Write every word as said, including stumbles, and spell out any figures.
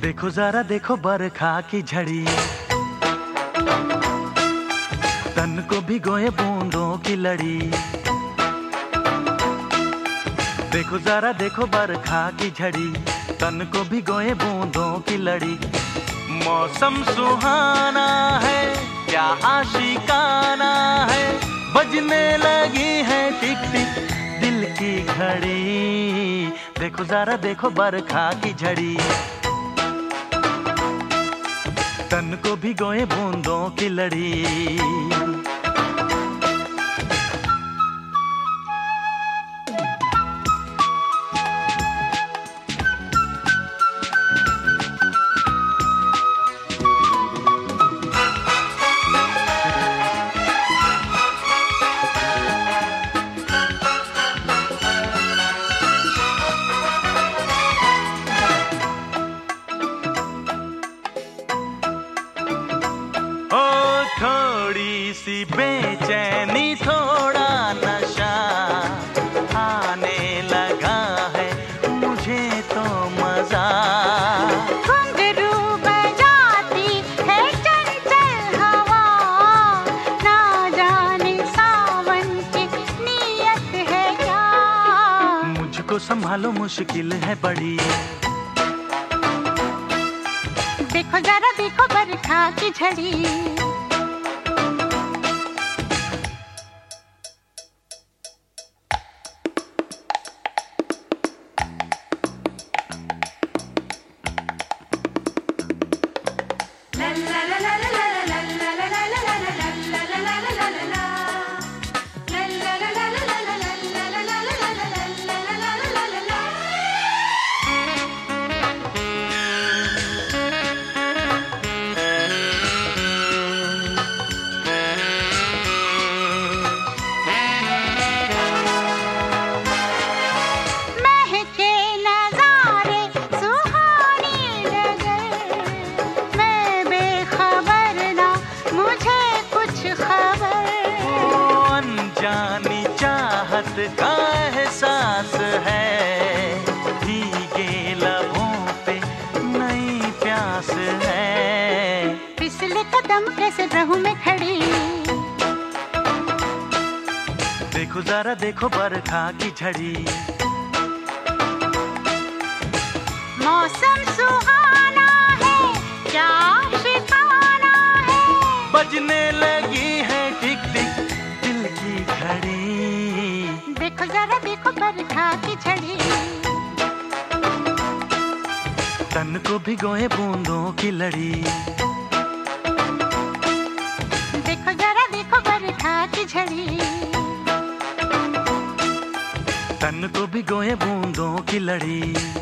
देखो जरा देखो बरखा की झड़ी, तन को भिगोए बूंदों की लड़ी। देखो जरा देखो बरखा की झड़ी, तन को भिगोए बूंदों की लड़ी। मौसम सुहाना है, क्या आशिकाना है, बजने लगी है टिक टिक दिल की घड़ी। देखो जरा देखो बरखा की झड़ी, तन को भिगोए बूंदों की लड़ी। थोड़ी सी बेचैनी थोड़ा नशा आने लगा है मुझे तो मजा। घुंघरू बजाती है चंचल हवा, ना जाने सावन की नियत है क्या। मुझको संभालो मुश्किल है बड़ी, देखो जरा देखो बरखा की झड़ी। जानी चाहत का एहसास है, भीगे लबों पे नई प्यास है। फिसले कदम कैसे रहूं मैं खड़ी, देखो जरा देखो बरखा की झड़ी। मौसम सुहाना है, क्या शिकाना है, बजने लगी है टिक टिक दिल की घड़ी। देखो जरा देखो बरखा की झड़ी, तन को भिगोए बूंदों की लड़ी। देखो जरा देखो बरखा की झड़ी, तन को भिगोए बूंदों की लड़ी।